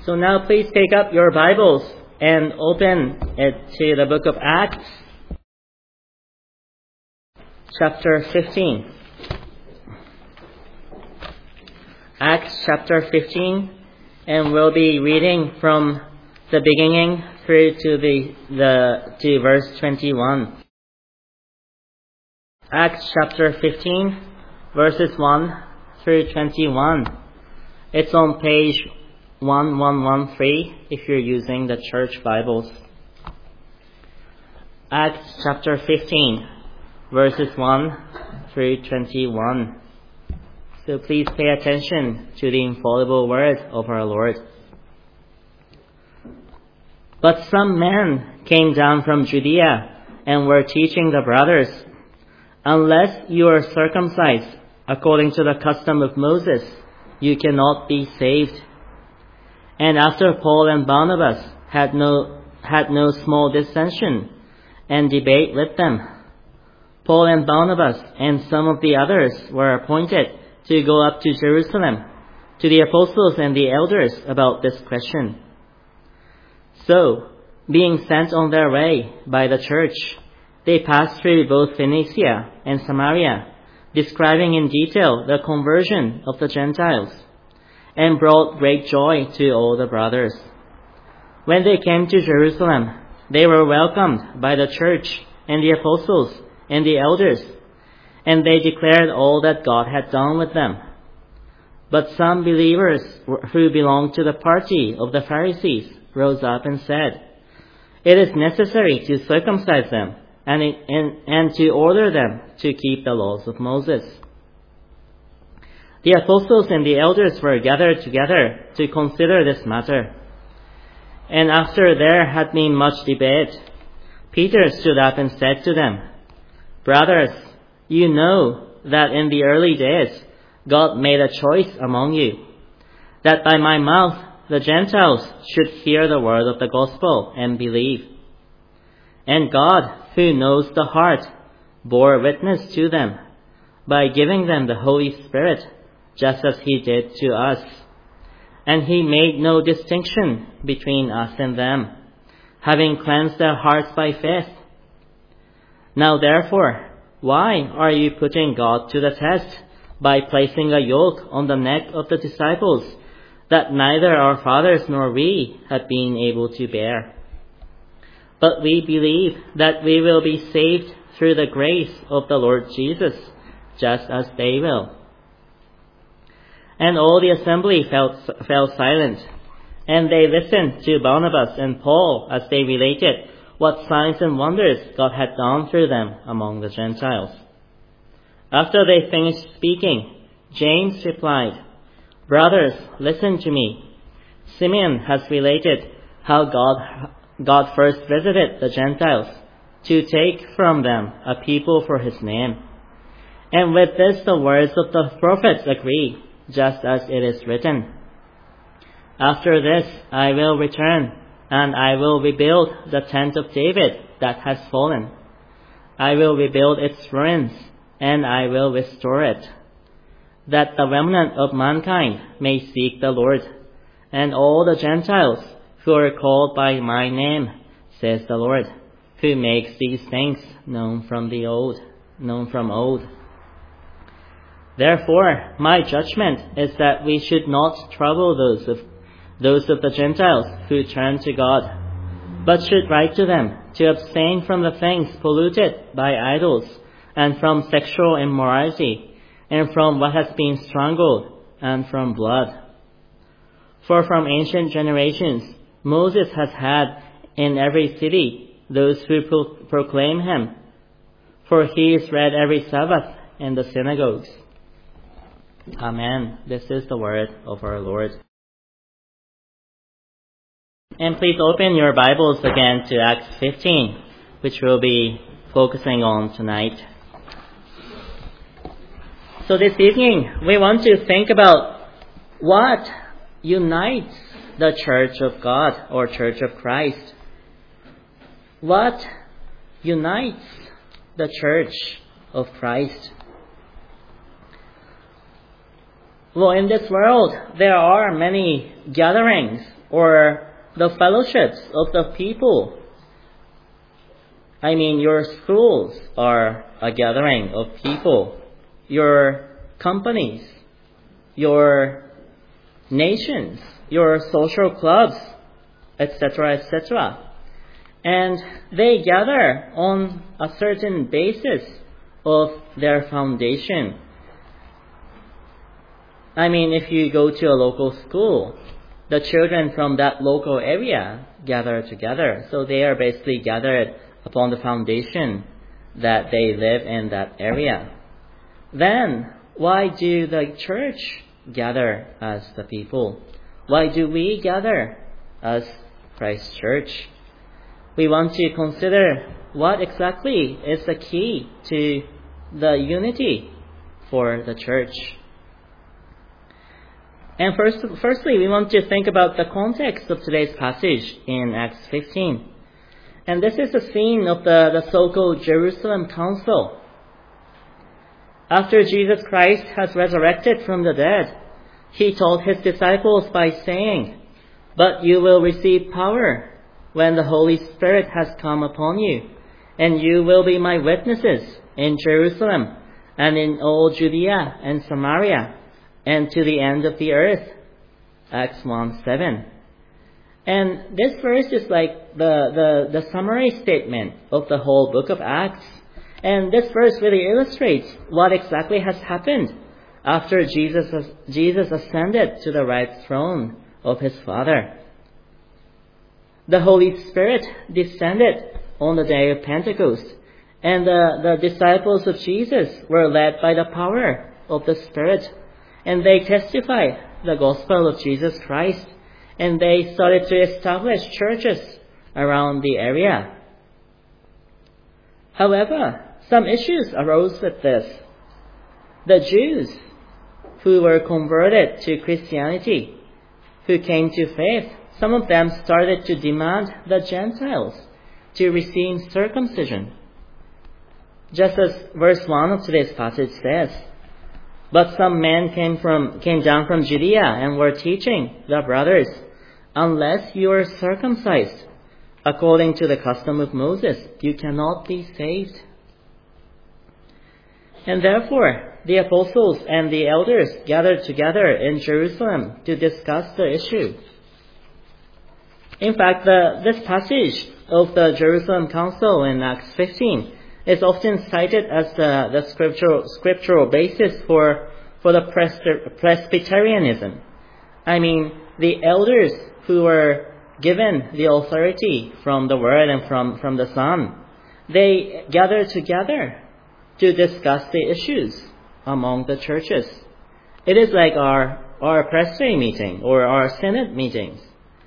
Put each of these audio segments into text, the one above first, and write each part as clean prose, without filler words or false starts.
So now please take up your Bibles and open it to the book of Acts, chapter 15. Acts chapter 15, and we'll be reading from the beginning through to verse 21. Acts chapter 15, verses 1 through 21. It's on page 1113 if you're using the church Bibles. Acts chapter 15, verses 1 through 21. So please pay attention to the infallible word of our Lord. But some men came down from Judea and were teaching the brothers, "Unless you are circumcised according to the custom of Moses, you cannot be saved." And after Paul and Barnabas had no small dissension and debate with them, Paul and Barnabas and some of the others were appointed to go up to Jerusalem to the apostles and the elders about this question. So, being sent on their way by the church, they passed through both Phoenicia and Samaria, describing in detail the conversion of the Gentiles, and brought great joy to all the brothers. When they came to Jerusalem, they were welcomed by the church and the apostles and the elders, and they declared all that God had done with them. But some believers who belonged to the party of the Pharisees rose up and said, "It is necessary to circumcise them and to order them to keep the laws of Moses." The apostles and the elders were gathered together to consider this matter. And after there had been much debate, Peter stood up and said to them, "Brothers, you know that in the early days God made a choice among you, that by my mouth the Gentiles should hear the word of the gospel and believe. And God, who knows the heart, bore witness to them by giving them the Holy Spirit, just as He did to us. And He made no distinction between us and them, having cleansed their hearts by faith. Now therefore, why are you putting God to the test by placing a yoke on the neck of the disciples that neither our fathers nor we have been able to bear? But we believe that we will be saved through the grace of the Lord Jesus, just as they will." And all the assembly fell silent, and they listened to Barnabas and Paul as they related what signs and wonders God had done through them among the Gentiles. After they finished speaking, James replied, "Brothers, listen to me. Simeon has related how God first visited the Gentiles to take from them a people for His name. And with this the words of the prophets agree, just as it is written, 'After this I will return, and I will rebuild the tent of David that has fallen. I will rebuild its ruins, and I will restore it, that the remnant of mankind may seek the Lord, and all the Gentiles who are called by my name, says the Lord, who makes these things known from old. Therefore, my judgment is that we should not trouble those of the Gentiles who turn to God, but should write to them to abstain from the things polluted by idols, and from sexual immorality, and from what has been strangled, and from blood. For from ancient generations Moses has had in every city those who proclaim Him, for He is read every Sabbath in the synagogues." Amen. This is the word of our Lord. And please open your Bibles again to Acts 15, which we'll be focusing on tonight. So this evening, we want to think about what unites the Church of God or Church of Christ. What unites the Church of Christ? Well, in this world, there are many gatherings or the fellowships of the people. Your schools are a gathering of people, your companies, your nations, your social clubs, etc., etc. And they gather on a certain basis of their foundation. If you go to a local school, the children from that local area gather together. So they are basically gathered upon the foundation that they live in that area. Then, why do the church gather as the people? Why do we gather as Christ Church? We want to consider what exactly is the key to the unity for the church. And firstly, we want to think about the context of today's passage in Acts 15. And this is the scene of the so-called Jerusalem Council. After Jesus Christ has resurrected from the dead, he told his disciples by saying, "But you will receive power when the Holy Spirit has come upon you, and you will be my witnesses in Jerusalem and in all Judea and Samaria and to the end of the earth." Acts 1:7. And this verse is like the summary statement of the whole book of Acts. And this verse really illustrates what exactly has happened after Jesus ascended to the right throne of his Father. The Holy Spirit descended on the day of Pentecost, and the disciples of Jesus were led by the power of the Spirit, and they testified the gospel of Jesus Christ, and they started to establish churches around the area. However, some issues arose with this. The Jews who were converted to Christianity, who came to faith, some of them started to demand the Gentiles to receive circumcision. Just as verse 1 of today's passage says, "But some men came down from Judea and were teaching the brothers, 'Unless you are circumcised according to the custom of Moses, you cannot be saved.'" And therefore, the apostles and the elders gathered together in Jerusalem to discuss the issue. In fact, this passage of the Jerusalem Council in Acts 15 is often cited as the scriptural basis for the Presbyterianism. The elders who were given the authority from the Word and from the Son, they gathered together to discuss the issues among the churches. It is like our presbytery meeting or our synod meetings.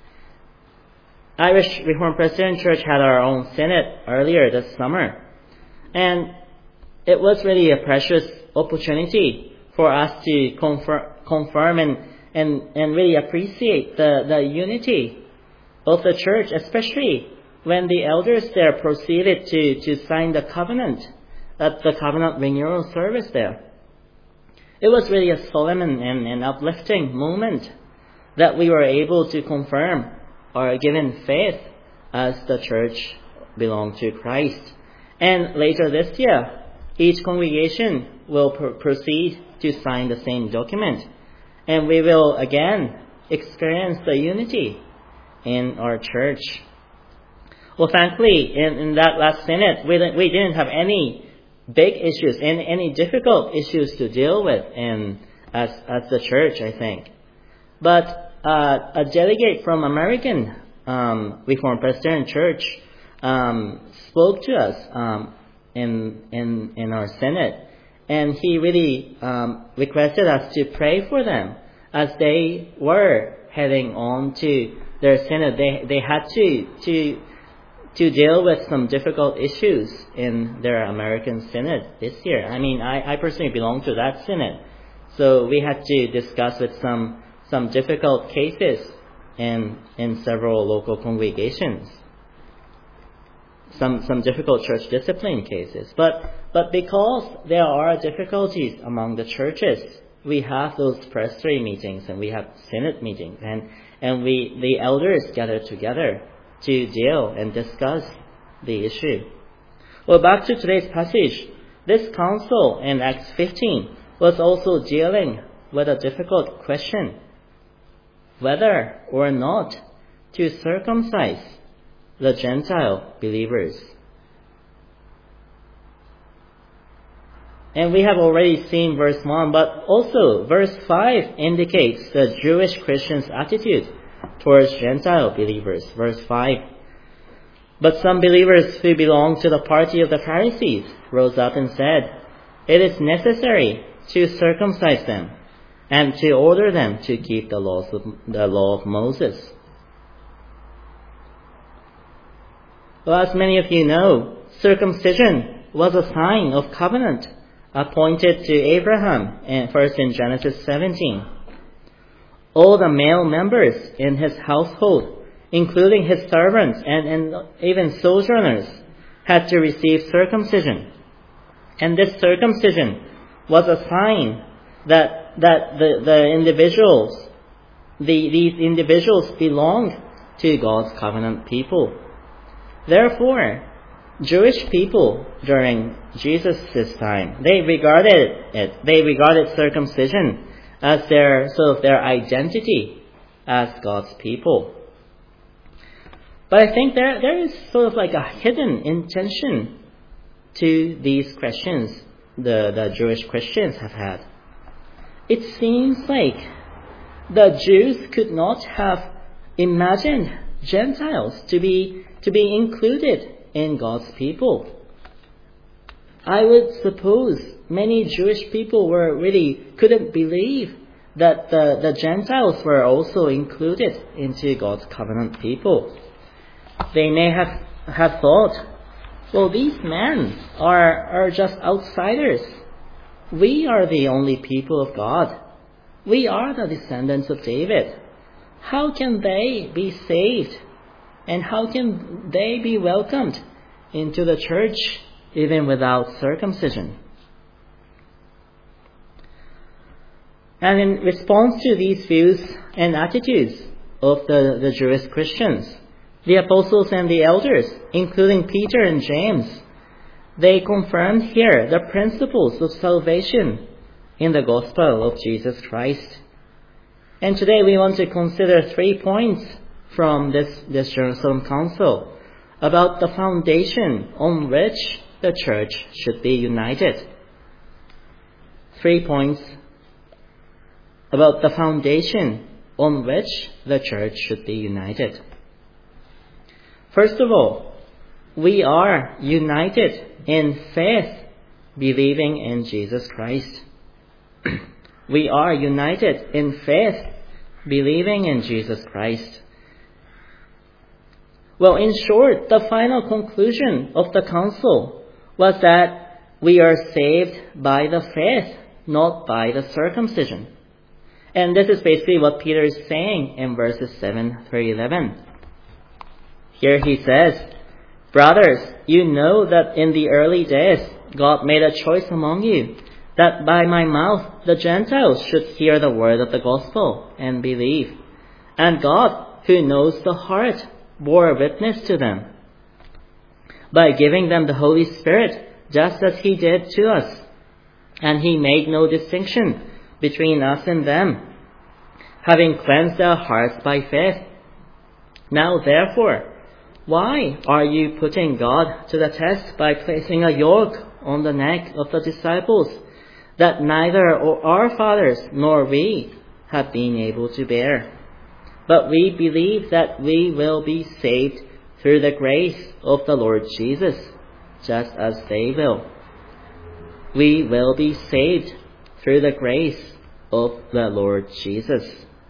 Irish Reformed Presbyterian Church had our own synod earlier this summer. And it was really a precious opportunity for us to confirm and really appreciate the unity of the church, especially when the elders there proceeded to sign the covenant at the covenant renewal service there. It was really a solemn and uplifting moment that we were able to confirm our given faith as the church belonged to Christ. And later this year, each congregation will proceed to sign the same document. And we will again experience the unity in our church. Well, thankfully, in that last synod, we didn't have any big issues, any difficult issues to deal with as the church, I think. But a delegate from American Reformed Presbyterian Church spoke to us in our synod, and he really requested us to pray for them as they were heading on to their synod. They had to deal with some difficult issues in their American synod this year. I personally belong to that synod, so we had to discuss with some difficult cases in several local congregations. Some difficult church discipline cases. But because there are difficulties among the churches, we have those presbytery meetings and we have synod meetings, and the elders gather together to deal and discuss the issue. Well, back to today's passage. This council in Acts 15 was also dealing with a difficult question: whether or not to circumcise the Gentile believers. And we have already seen verse 1, but also verse 5 indicates the Jewish Christians' attitude towards Gentile believers. Verse 5. But some believers who belonged to the party of the Pharisees rose up and said, "It is necessary to circumcise them and to order them to keep the law of Moses." Well, as many of you know, circumcision was a sign of covenant appointed to Abraham, first in Genesis 17. All the male members in his household, including his servants and even sojourners, had to receive circumcision. And this circumcision was a sign that these individuals belonged to God's covenant people. Therefore, Jewish people during Jesus' time, they regarded circumcision as their identity as God's people. But I think there is sort of like a hidden intention to these questions the Jewish Christians have had. It seems like the Jews could not have imagined Gentiles to be included in God's people. I would suppose many Jewish people couldn't believe that the Gentiles were also included into God's covenant people. They may have thought, well, these men are just outsiders. We are the only people of God. We are the descendants of David. How can they be saved? And how can they be welcomed into the church even without circumcision? And in response to these views and attitudes of the Jewish Christians, the apostles and the elders, including Peter and James, they confirmed here the principles of salvation in the gospel of Jesus Christ. And today we want to consider 3 points from this Jerusalem Council about the foundation on which the church should be united. 3 points about the foundation on which the church should be united. First of all, we are united in faith, believing in Jesus Christ. We are united in faith, believing in Jesus Christ. Well, in short, the final conclusion of the council was that we are saved by the faith, not by the circumcision. And this is basically what Peter is saying in verses 7 through 11. Here he says, "Brothers, you know that in the early days God made a choice among you, that by my mouth the Gentiles should hear the word of the gospel and believe. And God, who knows the heart, bore witness to them by giving them the Holy Spirit, just as He did to us. And He made no distinction between us and them, having cleansed our hearts by faith. Now therefore, why are you putting God to the test by placing a yoke on the neck of the disciples that neither our fathers nor we have been able to bear? But we believe that we will be saved through the grace of the Lord Jesus, just as they will." We will be saved through the grace of the Lord Jesus.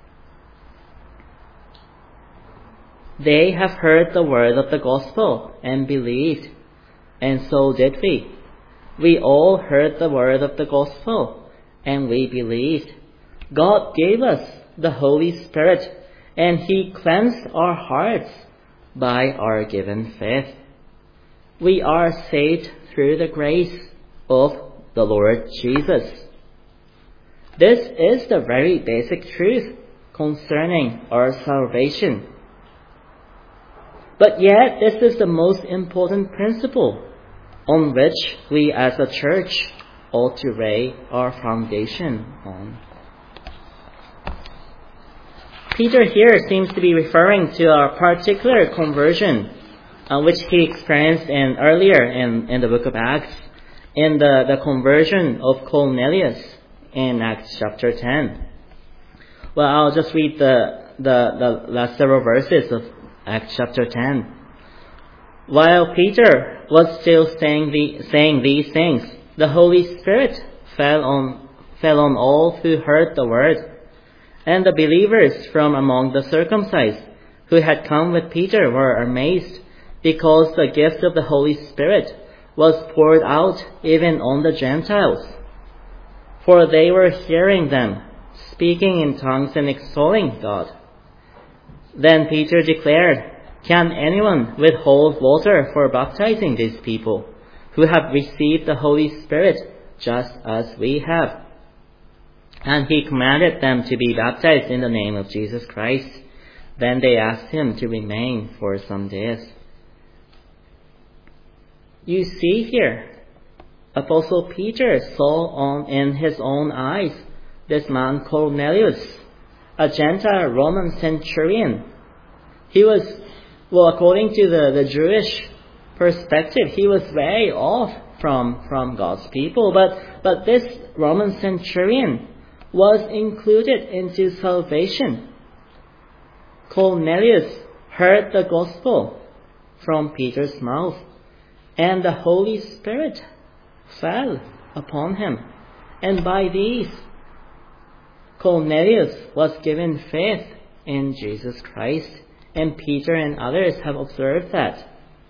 They have heard the word of the gospel and believed, and so did we. We all heard the word of the gospel and we believed. God gave us the Holy Spirit, and He cleansed our hearts by our given faith. We are saved through the grace of the Lord Jesus. This is the very basic truth concerning our salvation. But yet, this is the most important principle on which we as a church ought to lay our foundation on. Peter here seems to be referring to a particular conversion which he experienced earlier in the book of Acts, in the conversion of Cornelius in Acts chapter 10. Well, I'll just read the last several verses of Acts chapter 10. While Peter was still saying these things, the Holy Spirit fell on all who heard the word. And the believers from among the circumcised who had come with Peter were amazed, because the gift of the Holy Spirit was poured out even on the Gentiles. For they were hearing them speaking in tongues and extolling God. Then Peter declared, "Can anyone withhold water for baptizing these people, who have received the Holy Spirit just as we have?" And he commanded them to be baptized in the name of Jesus Christ. Then they asked him to remain for some days. You see here, Apostle Peter saw in his own eyes this man Cornelius, a Gentile Roman centurion. He was, according to the Jewish perspective, he was way off from God's people. But this Roman centurion was included into salvation. Cornelius heard the gospel from Peter's mouth, and the Holy Spirit fell upon him. And by these, Cornelius was given faith in Jesus Christ, and Peter and others have observed that.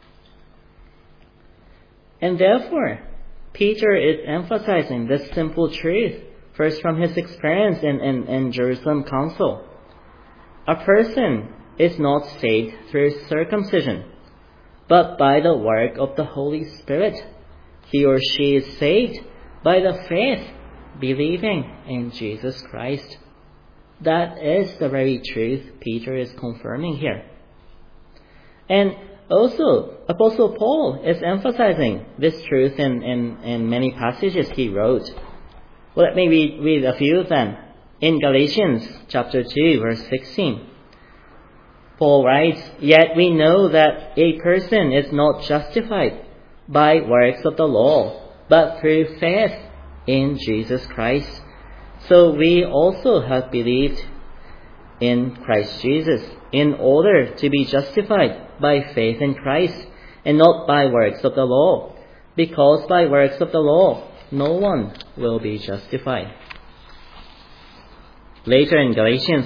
And therefore, Peter is emphasizing this simple truth, first from his experience in Jerusalem Council. A person is not saved through circumcision, but by the work of the Holy Spirit. He or she is saved by the faith, believing in Jesus Christ. That is the very truth Peter is confirming here. And also, Apostle Paul is emphasizing this truth in many passages he wrote. Well, let me read a few of them. In Galatians chapter 2, verse 16, Paul writes, "Yet we know that a person is not justified by works of the law, but through faith in Jesus Christ. So we also have believed in Christ Jesus, in order to be justified by faith in Christ, and not by works of the law, because by works of the law no one will be justified." Later in Galatians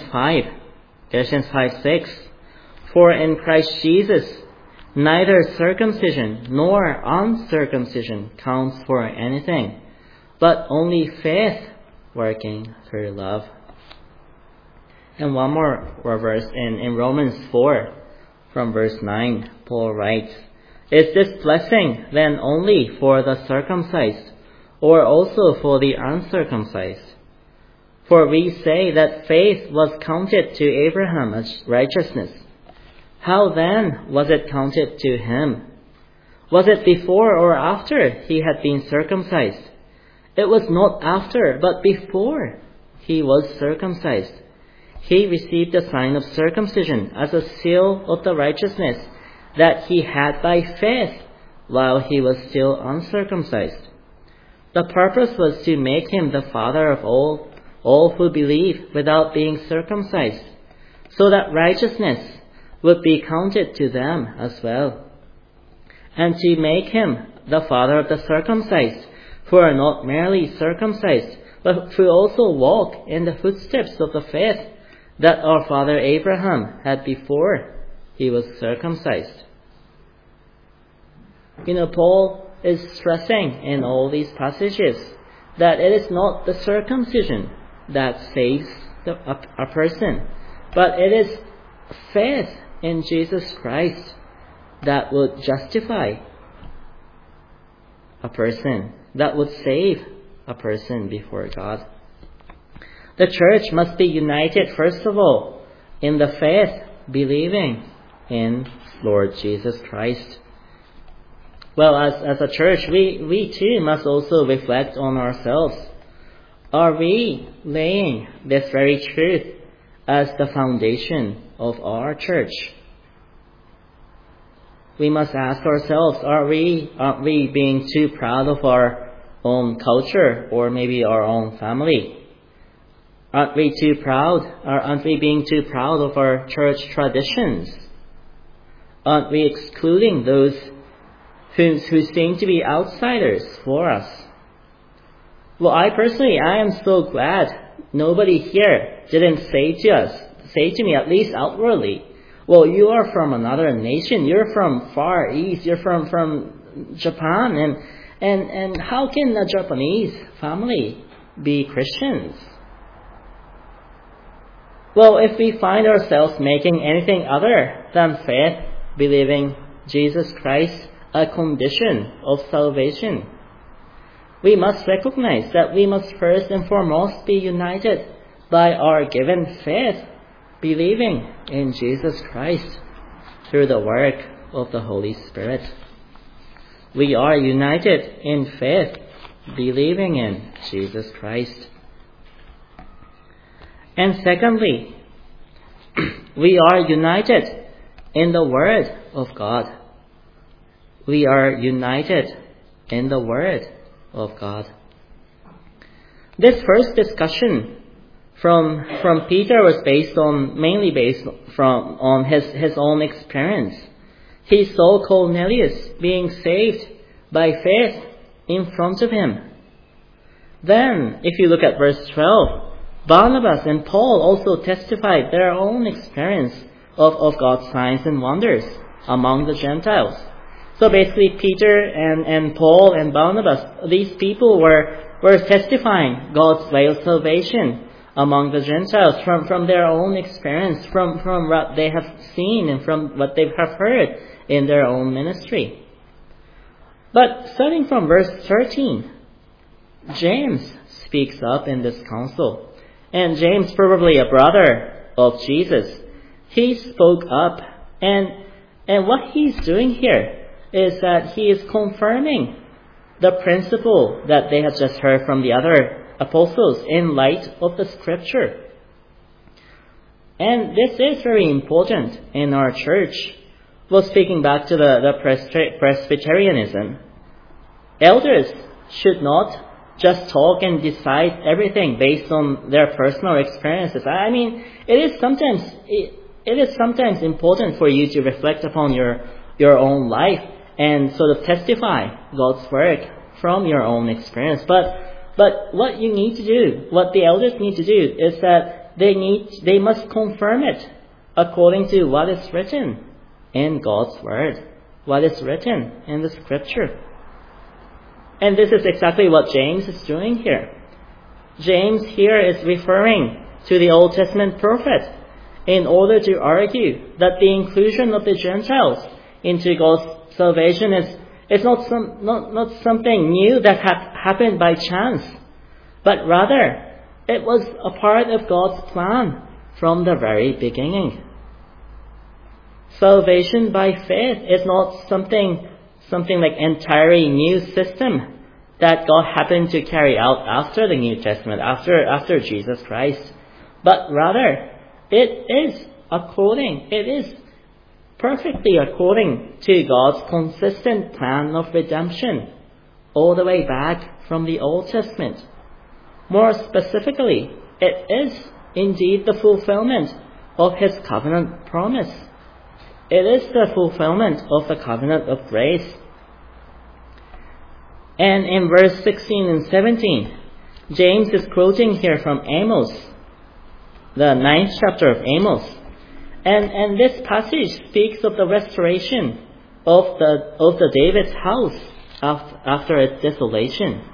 5:6, "For in Christ Jesus neither circumcision nor uncircumcision counts for anything, but only faith working through love." And one more verse in Romans 4, from verse 9, Paul writes, "Is this blessing then only for the circumcised, or also for the uncircumcised? For we say that faith was counted to Abraham as righteousness. How then was it counted to him? Was it before or after he had been circumcised? It was not after, but before he was circumcised. He received the sign of circumcision as a seal of the righteousness that he had by faith while he was still uncircumcised. The purpose was to make him the father of all who believe without being circumcised, so that righteousness would be counted to them as well, and to make him the father of the circumcised, who are not merely circumcised, but who also walk in the footsteps of the faith that our father Abraham had before he was circumcised." Paul is stressing in all these passages that it is not the circumcision that saves a person, but it is faith in Jesus Christ that would justify a person, that would save a person before God. The church must be united, first of all, in the faith, believing in Lord Jesus Christ. Well, as a church, we too must also reflect on ourselves. Are we laying this very truth as the foundation of our church? We must ask ourselves, aren't we being too proud of our own culture or maybe our own family? Aren't we too proud? Aren't we being too proud of our church traditions? Aren't we excluding those who seem to be outsiders for us? Well, I am so glad nobody here didn't say to me, at least outwardly, well, you are from another nation, you're from Far East, you're from Japan, and how can a Japanese family be Christians? Well, if we find ourselves making anything other than faith, believing Jesus Christ a condition of salvation, we must recognize that we must first and foremost be united by our given faith, believing in Jesus Christ through the work of the Holy Spirit. We are united in faith, believing in Jesus Christ. And secondly, we are united in the Word of God. We are united in the Word of God. This first discussion from Peter was mainly based on his own experience. He saw Cornelius being saved by faith in front of him. Then, if you look at verse 12, Barnabas and Paul also testified their own experience of God's signs and wonders among the Gentiles. So basically, Peter and Paul and Barnabas, these people were testifying God's way of salvation among the Gentiles from their own experience, from what they have seen and from what they have heard in their own ministry. But starting from verse 13, James speaks up in this council. And James, probably a brother of Jesus, he spoke up. And what he's doing here is that he is confirming the principle that they had just heard from the other apostles in light of the Scripture. And this is very important in our church. Well, speaking back to the Presbyterianism, elders should not just talk and decide everything based on their personal experiences. I mean, it is sometimes important for you to reflect upon your own life and sort of testify God's work from your own experience. But what you need to do, what the elders need to do, is that they must confirm it according to what is written in God's Word, what is written in the Scripture. And this is exactly what James is doing here. James here is referring to the Old Testament prophet in order to argue that the inclusion of the Gentiles into God's salvation is not something new that happened by chance, but rather it was a part of God's plan from the very beginning. Salvation by faith is not something like entirely new system that God happened to carry out after the New Testament, after Jesus Christ, but rather it is perfectly according to God's consistent plan of redemption all the way back from the Old Testament. More specifically, it is indeed the fulfillment of His covenant promise. It is the fulfillment of the covenant of grace. And in verse 16 and 17, James is quoting here from Amos, the 9th chapter of Amos. And this passage speaks of the restoration of the David's house after its desolation.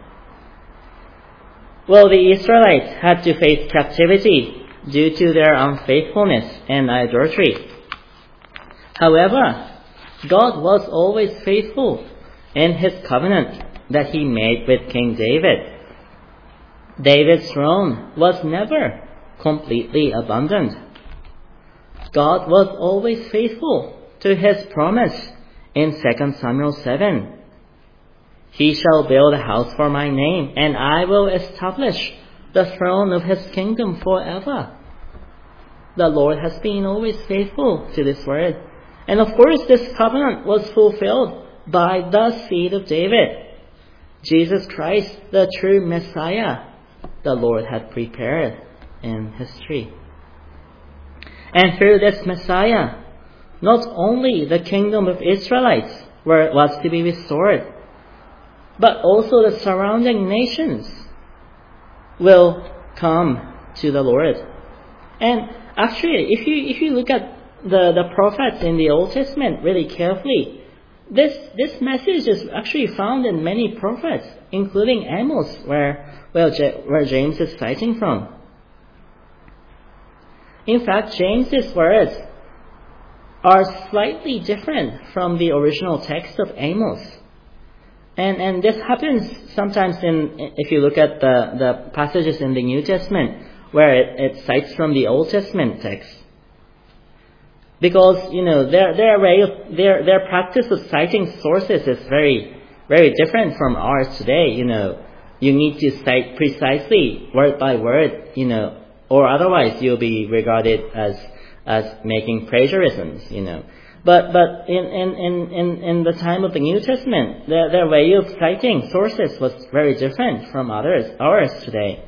Well, the Israelites had to face captivity due to their unfaithfulness and idolatry. However, God was always faithful in His covenant that He made with King David. David's throne was never completely abandoned. God was always faithful to his promise in 2 Samuel 7. He shall build a house for my name, and I will establish the throne of his kingdom forever. The Lord has been always faithful to this word. And of course, this covenant was fulfilled by the seed of David, Jesus Christ, the true Messiah the Lord had prepared in history. And through this Messiah, not only the kingdom of Israelites was to be restored, but also the surrounding nations will come to the Lord. And actually, if you look at the prophets in the Old Testament really carefully, this message is actually found in many prophets, including Amos, where James is citing from. In fact, James's words are slightly different from the original text of Amos. And this happens sometimes if you look at the passages in the New Testament where it cites from the Old Testament text. Because, their practice of citing sources is very, very different from ours today. You need to cite precisely word by word, or otherwise you'll be regarded as making plagiarisms, But in the time of the New Testament, their way of citing sources was very different from ours today.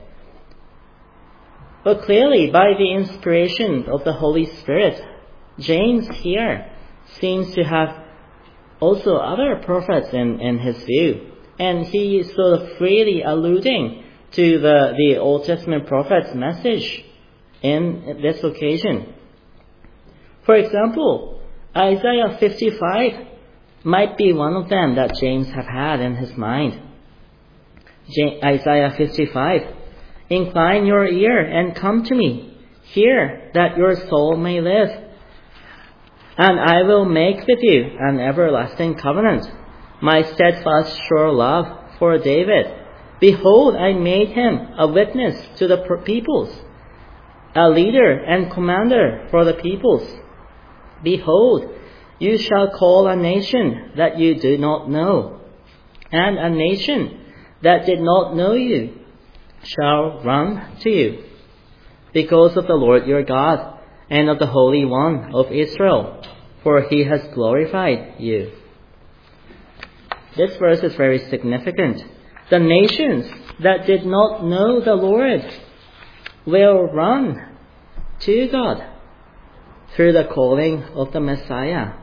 But clearly, by the inspiration of the Holy Spirit, James here seems to have also other prophets in his view. And he is sort of freely alluding to the Old Testament prophet's message in this occasion. For example, Isaiah 55 might be one of them that James have had in his mind. Isaiah 55, incline your ear and come to me. Hear that your soul may live. And I will make with you an everlasting covenant, my steadfast sure love for David. Behold, I made him a witness to the peoples, a leader and commander for the peoples. Behold, you shall call a nation that you do not know, and a nation that did not know you shall run to you, because of the Lord your God and of the Holy One of Israel, for he has glorified you. This verse is very significant. The nations that did not know the Lord will run to God through the calling of the Messiah.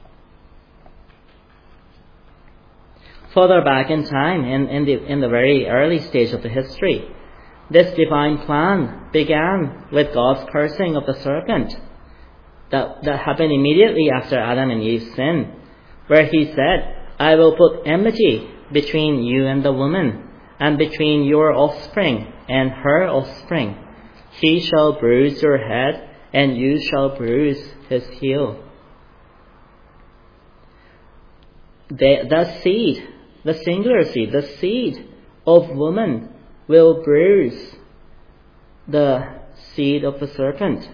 Further back in time, in the very early stage of the history, this divine plan began with God's cursing of the serpent that happened immediately after Adam and Eve's sin, where he said, I will put enmity between you and the woman, and between your offspring and her offspring. He shall bruise your head, and you shall bruise his heel. The seed, the singular seed, the seed of woman will bruise the seed of the serpent.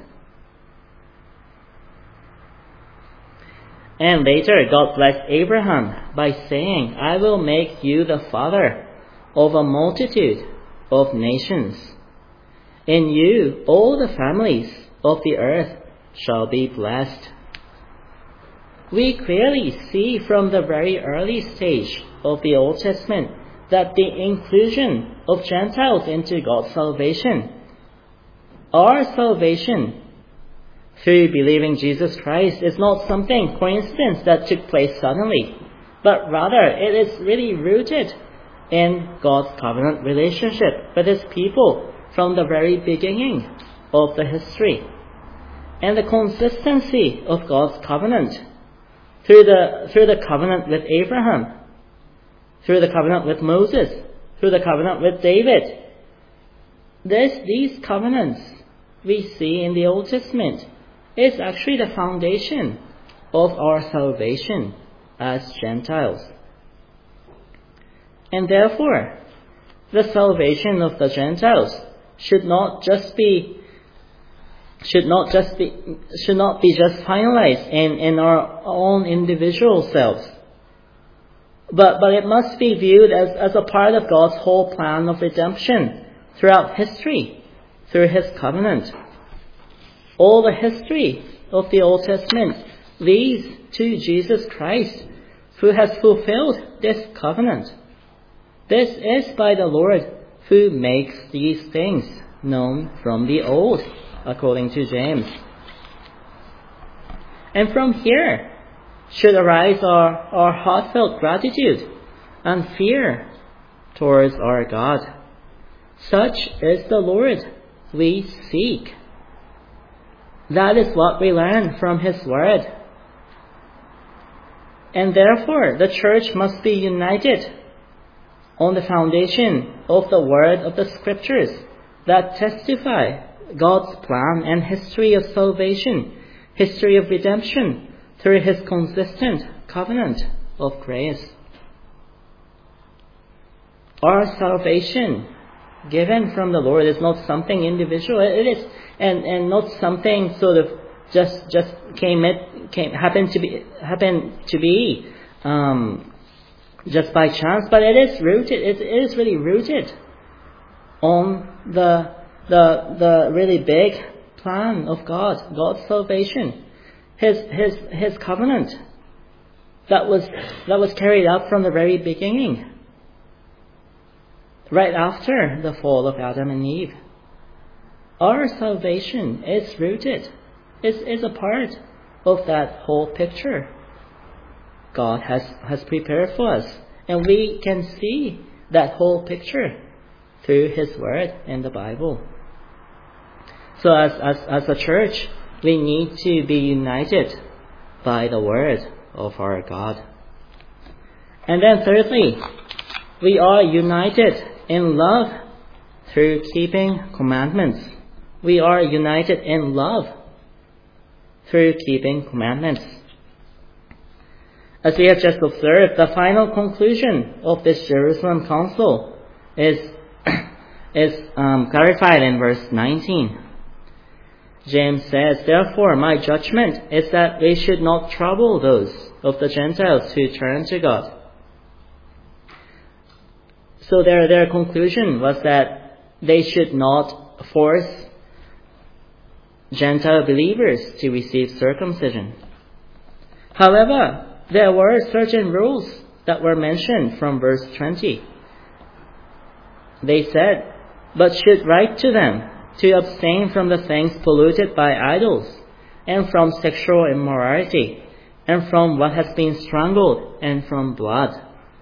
And later, God blessed Abraham by saying, I will make you the father of a multitude of nations. In you, all the families of the earth shall be blessed. We clearly see from the very early stage of the Old Testament that the inclusion of Gentiles into God's salvation, our salvation through believing Jesus Christ, is not something coincidence that took place suddenly, but rather it is really rooted in God's covenant relationship with his people from the very beginning of the history. And the consistency of God's covenant through the covenant with Abraham, through the covenant with Moses, through the covenant with David. These covenants we see in the Old Testament is actually the foundation of our salvation as Gentiles. And therefore, the salvation of the Gentiles should not be just finalized in our own individual selves. But it must be viewed as a part of God's whole plan of redemption throughout history, through His covenant. All the history of the Old Testament leads to Jesus Christ, who has fulfilled this covenant. This is by the Lord who makes these things known from the old, according to James. And from here should arise our heartfelt gratitude and fear towards our God. Such is the Lord we seek. That is what we learn from His Word. And therefore, the church must be united on the foundation of the Word of the Scriptures that testify God's plan and history of salvation, history of redemption, through His consistent covenant of grace. Our salvation given from the Lord is not something individual. It is and not something sort of just happened to be just by chance, but it is rooted. It is really rooted on the really big plan of God, God's salvation, His covenant that was carried out from the very beginning, right after the fall of Adam and Eve. Our salvation is rooted, is a part of that whole picture God has prepared for us. And we can see that whole picture through His Word in the Bible. So as a church, we need to be united by the Word of our God. And then thirdly, we are united in love through keeping commandments. We are united in love through keeping commandments. As we have just observed, the final conclusion of this Jerusalem Council is clarified in verse 19. James says, "Therefore, my judgment is that we should not trouble those of the Gentiles who turn to God." So their conclusion was that they should not force Gentile believers to receive circumcision. However, there were certain rules that were mentioned from verse 20. They said, "But should write to them to abstain from the things polluted by idols, and from sexual immorality, and from what has been strangled, and from blood."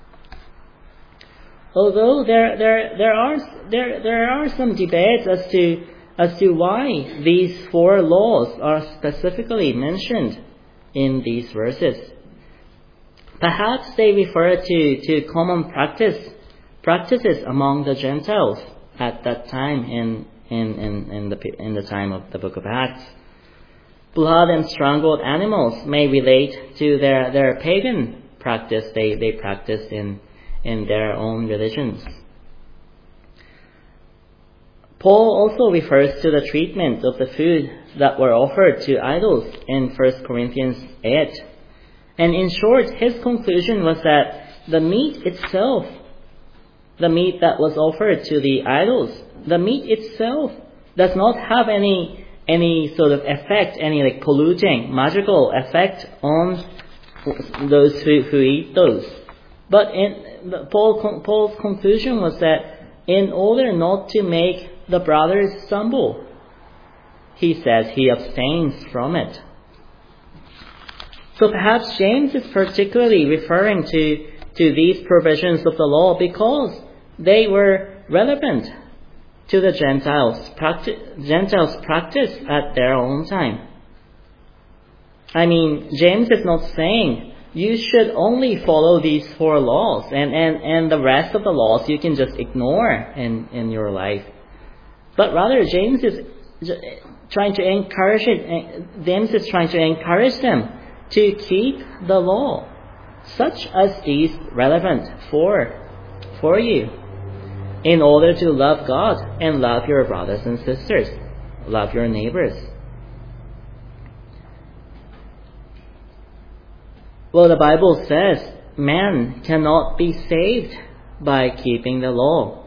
Although there are some debates as to why these four laws are specifically mentioned in these verses. Perhaps they refer to common practices among the Gentiles at that time in the time of the book of Acts. Blood and strangled animals may relate to their pagan practice they practiced in their own religions. Paul also refers to the treatment of the food that were offered to idols in 1 Corinthians 8. And in short, his conclusion was that the meat itself, the meat that was offered to the idols, the meat itself does not have any sort of effect, any like polluting, magical effect on those who eat those. But Paul's conclusion was that in order not to make the brothers stumble, he says he abstains from it. So perhaps James is particularly referring to these provisions of the law because they were relevant to the Gentiles' practice at their own time. I mean, James is not saying you should only follow these four laws and the rest of the laws you can just ignore in your life. But rather, James is trying to encourage them to keep the law, such as is relevant for you. in order to love God and love your brothers and sisters, love your neighbors. Well, the Bible says man cannot be saved by keeping the law.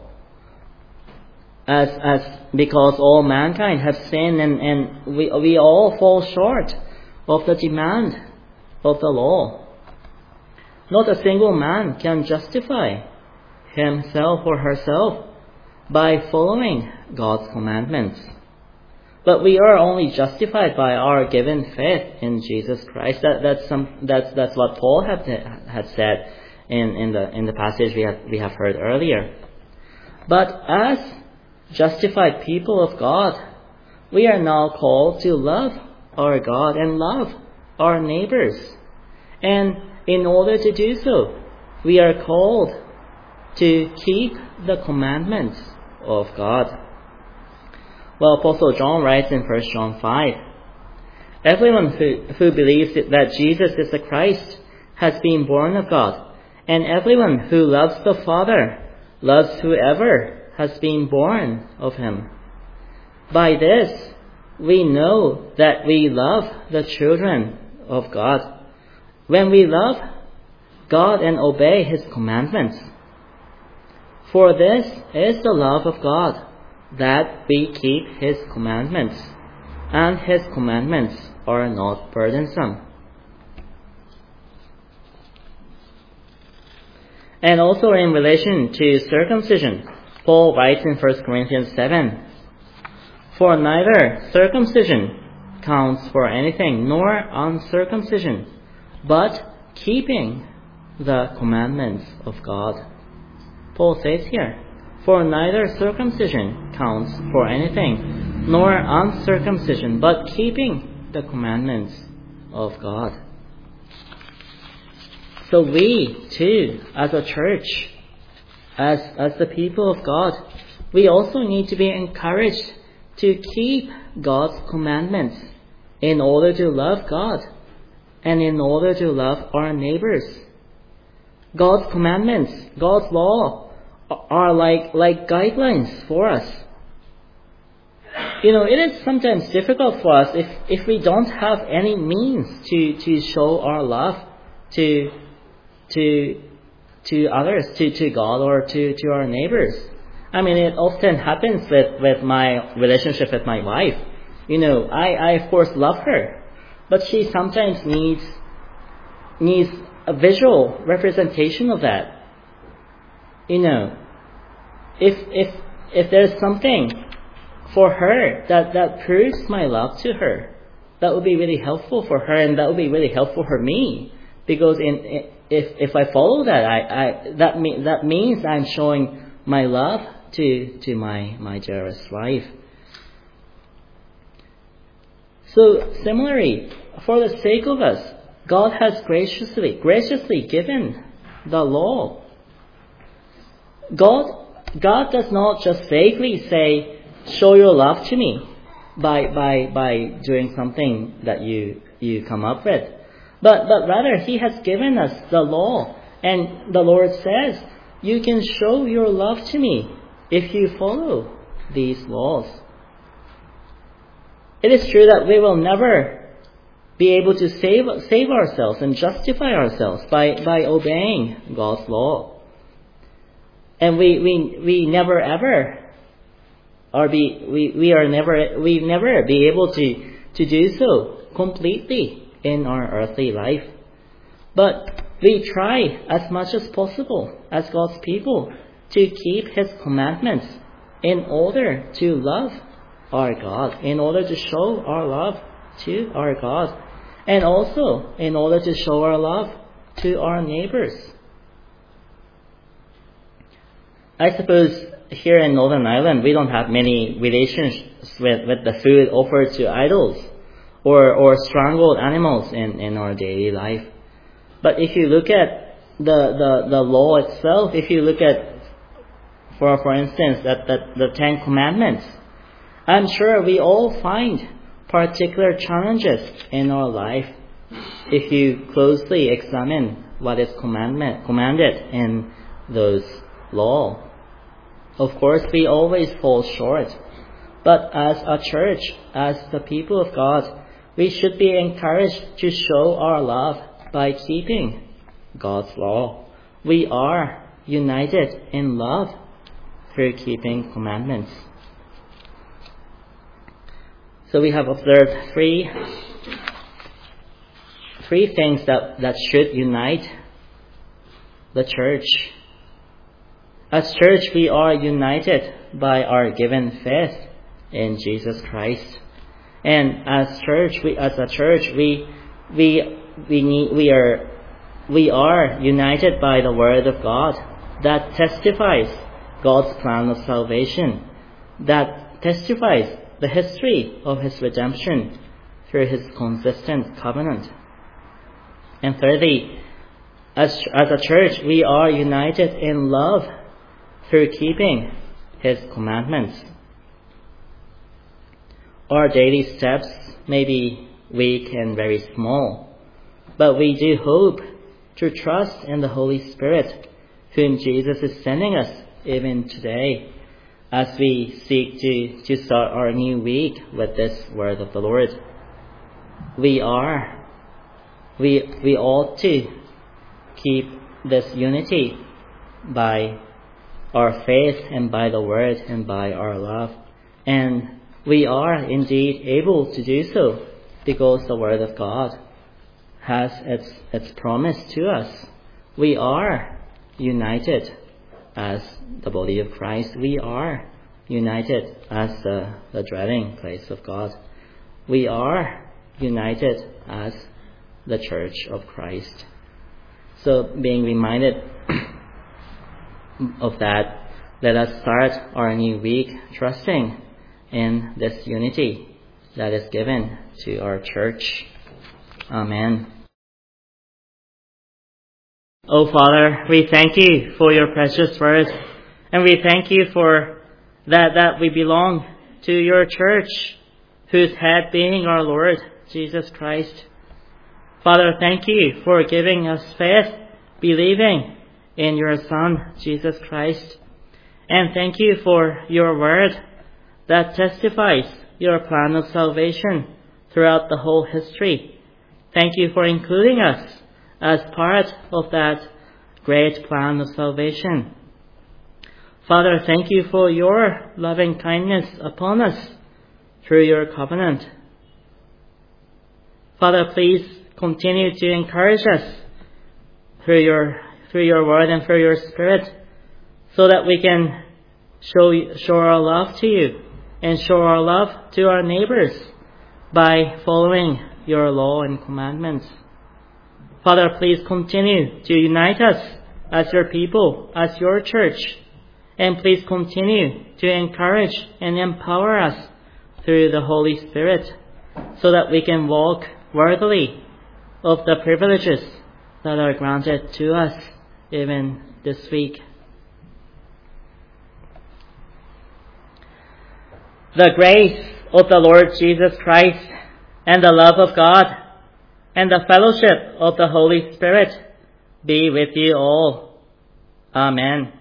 Because all mankind have sinned and we all fall short of the demand of the law. Not a single man can justify himself or herself by following God's commandments. But we are only justified by our given faith in Jesus Christ. That's what Paul had said in the passage we have heard earlier. But as justified people of God, we are now called to love our God and love our neighbors. And in order to do so, we are called to keep the commandments of God. Well, Apostle John writes in 1 John 5, everyone who believes that Jesus is the Christ has been born of God, and everyone who loves the Father loves whoever has been born of him. By this, we know that we love the children of God, when we love God and obey His commandments. For this is the love of God, that we keep His commandments, and His commandments are not burdensome. And also in relation to circumcision, Paul writes in 1 Corinthians 7, for neither circumcision counts for anything, nor uncircumcision, but keeping the commandments of God. Paul says here, for neither circumcision counts for anything, nor uncircumcision, but keeping the commandments of God. So we too, as a church, as the people of God, we also need to be encouraged to keep God's commandments in order to love God and in order to love our neighbors. God's commandments, God's law, are like guidelines for us. You know, it is sometimes difficult for us if we don't have any means to show our love to others, to God or to our neighbors. I mean, it often happens with my relationship with my wife. You know, I of course love her, but she sometimes needs a visual representation of that. You know, if there's something for her that proves my love to her, that would be really helpful for her, and that would be really helpful for me. Because if I follow that, that means I'm showing my love to my dearest wife. So similarly, for the sake of us, God has graciously given the law. God does not just vaguely say, show your love to me by doing something that you come up with. But rather, He has given us the law. And the Lord says, you can show your love to me if you follow these laws. It is true that we will never be able to save ourselves and justify ourselves by obeying God's law. And we never ever we never be able to do so completely in our earthly life. But we try as much as possible as God's people to keep His commandments in order to love our God, in order to show our love to our God, and also in order to show our love to our neighbors. I suppose here in Northern Ireland we don't have many relationships with the food offered to idols or strangled animals in our daily life. But if you look at the law itself, if you look at, for instance, the Ten Commandments, I'm sure we all find particular challenges in our life if you closely examine what is commanded in those law. Of course, we always fall short. But as a church, as the people of God, we should be encouraged to show our love by keeping God's law. We are united in love through keeping commandments. So we have observed three things that should unite the church. As church, we are united by our given faith in Jesus Christ. And as a church, we are united by the Word of God that testifies God's plan of salvation, that testifies the history of His redemption through His consistent covenant. And thirdly, as a church, we are united in love through keeping His commandments. Our daily steps may be weak and very small, but we do hope to trust in the Holy Spirit, whom Jesus is sending us even today, as we seek to start our new week with this word of the Lord. We ought to keep this unity by our faith and by the word and by our love. And we are indeed able to do so because the word of God has its promise to us. We are united as the body of Christ. We are united as the dwelling place of God. We are united as the church of Christ. So being reminded of that, let us start our new week trusting in this unity that is given to our church. Amen. Oh Father, we thank you for your precious word, and we thank you for that we belong to your church, whose head being our Lord Jesus Christ. Father, thank you for giving us faith, believing in your Son, Jesus Christ. And thank you for your word that testifies your plan of salvation throughout the whole history. Thank you for including us as part of that great plan of salvation. Father, thank you for your loving kindness upon us through your covenant. Father, please continue to encourage us through your word and through your Spirit, so that we can show our love to you and show our love to our neighbors by following your law and commandments. Father, please continue to unite us as your people, as your church, and please continue to encourage and empower us through the Holy Spirit, so that we can walk worthily of the privileges that are granted to us even this week. The grace of the Lord Jesus Christ and the love of God and the fellowship of the Holy Spirit be with you all. Amen.